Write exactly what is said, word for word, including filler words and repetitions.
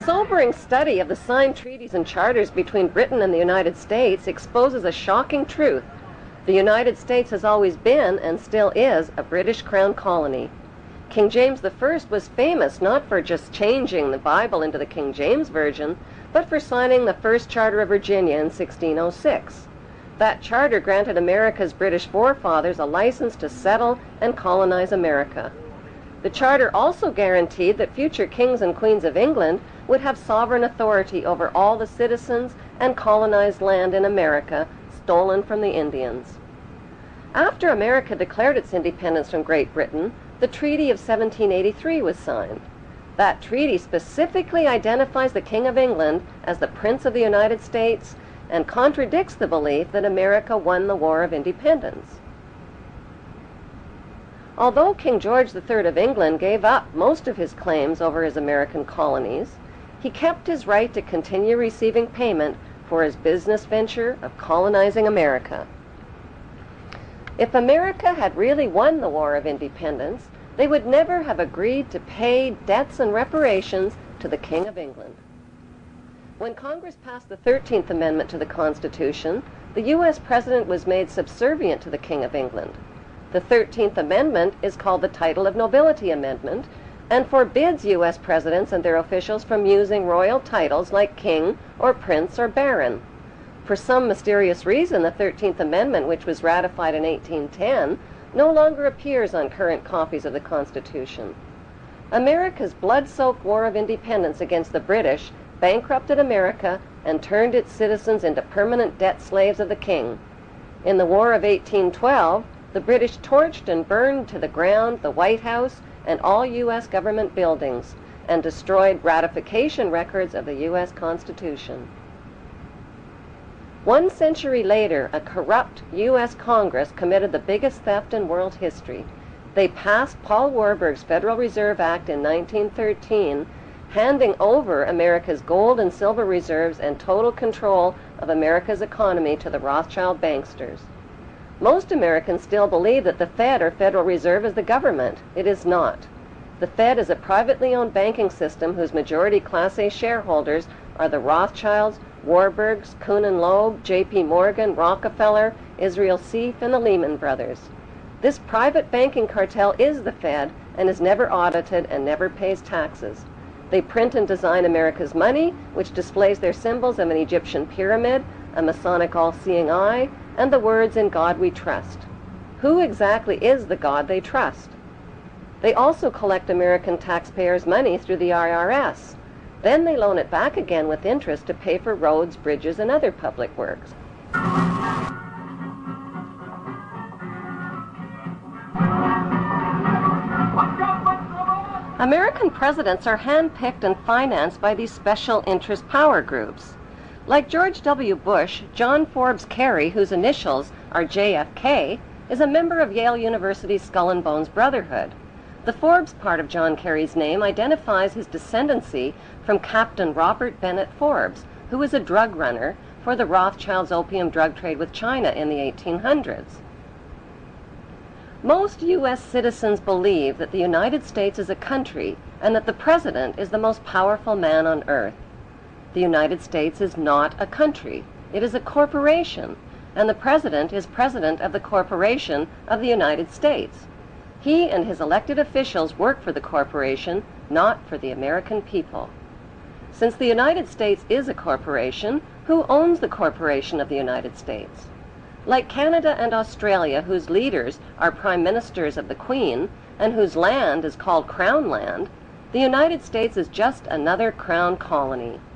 Sobering study of the signed treaties and charters between Britain and the United States exposes a shocking truth. The United States has always been, and still is, a British Crown colony. King James the First was famous not for just changing the Bible into the King James Version, but for signing the first Charter of Virginia in sixteen oh six. That charter granted America's British forefathers a license to settle and colonize America. The charter also guaranteed that future kings and queens of England would have sovereign authority over all the citizens and colonized land in America stolen from the Indians. After America declared its independence from Great Britain, the Treaty of seventeen eighty-three was signed. That treaty specifically identifies the King of England as the Prince of the United States and contradicts the belief that America won the War of Independence. Although King George the Third of England gave up most of his claims over his American colonies, he kept his right to continue receiving payment for his business venture of colonizing America. If America had really won the War of Independence, they would never have agreed to pay debts and reparations to the King of England. When Congress passed the thirteenth Amendment to the Constitution, the U S President was made subservient to the King of England. The thirteenth Amendment is called the Title of Nobility Amendment and forbids U S presidents and their officials from using royal titles like king or prince or baron. For some mysterious reason, the thirteenth Amendment, which was ratified in eighteen ten, no longer appears on current copies of the Constitution. America's blood-soaked War of Independence against the British bankrupted America and turned its citizens into permanent debt slaves of the king. In the War of eighteen twelve, the British torched and burned to the ground the White House and all U S government buildings, and destroyed ratification records of the U S Constitution. One century later, a corrupt U S Congress committed the biggest theft in world history. They passed Paul Warburg's Federal Reserve Act in nineteen thirteen, handing over America's gold and silver reserves and total control of America's economy to the Rothschild banksters. Most Americans still believe that the Fed, or Federal Reserve, is the government. It is not. The Fed is a privately owned banking system whose majority Class A shareholders are the Rothschilds, Warburgs, Kuhn and Loeb, J P Morgan, Rockefeller, Israel Seif, and the Lehman Brothers. This private banking cartel is the Fed and is never audited and never pays taxes. They print and design America's money, which displays their symbols of an Egyptian pyramid, a Masonic all-seeing eye, and the words "In God We Trust." Who exactly is the God they trust? They also collect American taxpayers' money through the I R S. Then they loan it back again with interest to pay for roads, bridges, and other public works. American presidents are handpicked and financed by these special interest power groups. Like George W. Bush, John Forbes Kerry, whose initials are J F K, is a member of Yale University's Skull and Bones Brotherhood. The Forbes part of John Kerry's name identifies his descendancy from Captain Robert Bennett Forbes, who was a drug runner for the Rothschilds' opium drug trade with China in the eighteen hundreds. Most U S citizens believe that the United States is a country and that the President is the most powerful man on earth. The United States is not a country. It is a corporation, and the President is President of the Corporation of the United States. He and his elected officials work for the corporation, not for the American people. Since the United States is a corporation, who owns the corporation of the United States? Like Canada and Australia, whose leaders are prime ministers of the Queen, and whose land is called Crown Land, the United States is just another Crown colony.